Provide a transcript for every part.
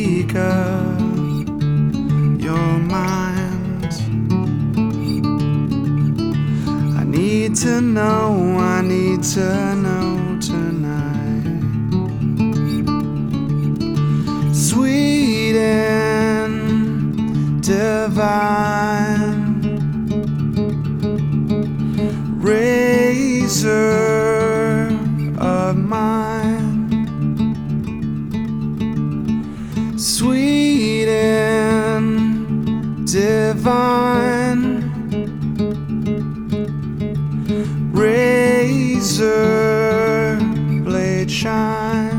Wake up your mind. I need to know tonight. Sweet and divine, razor of mine. Sweet and divine, razor blade shine.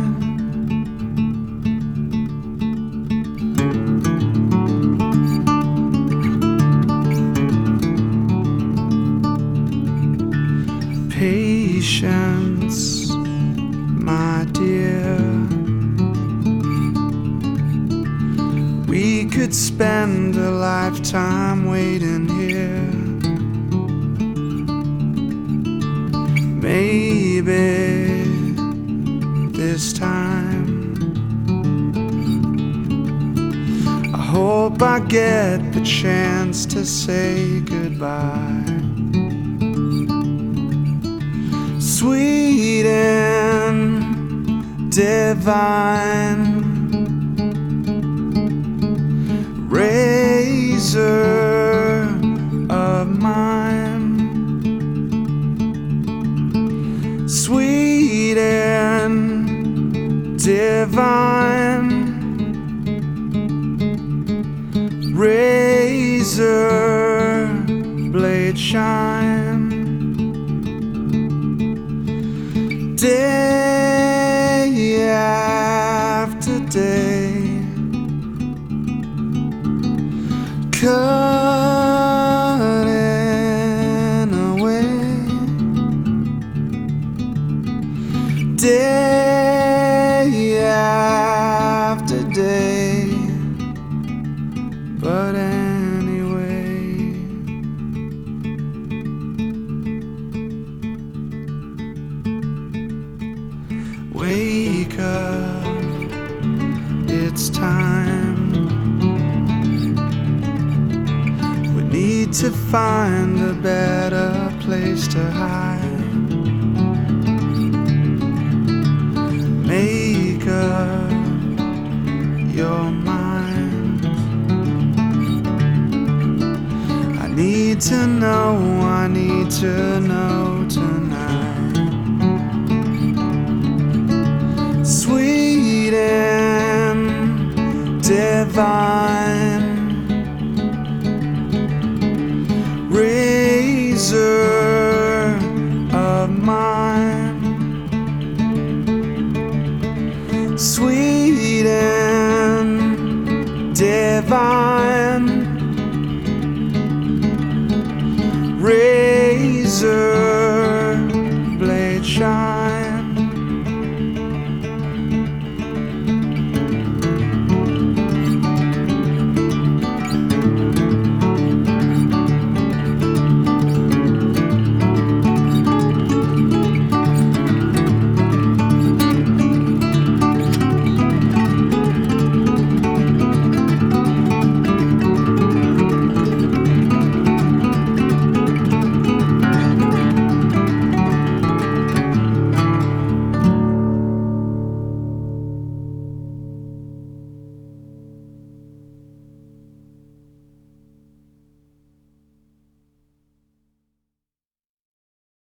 Patience, my dear. We could spend a lifetime waiting here. Maybe this time I hope I get the chance to say goodbye. Sweet and divine, razor of mine. Sweet and divine, razor blade shine. Day after day, cutting away. Day after day, but anyway. Wake up, it's time. We need to find a better place to hide. Make up your mind. I need to know tonight. Sweet and divine, razor of mine. Sweet and divine,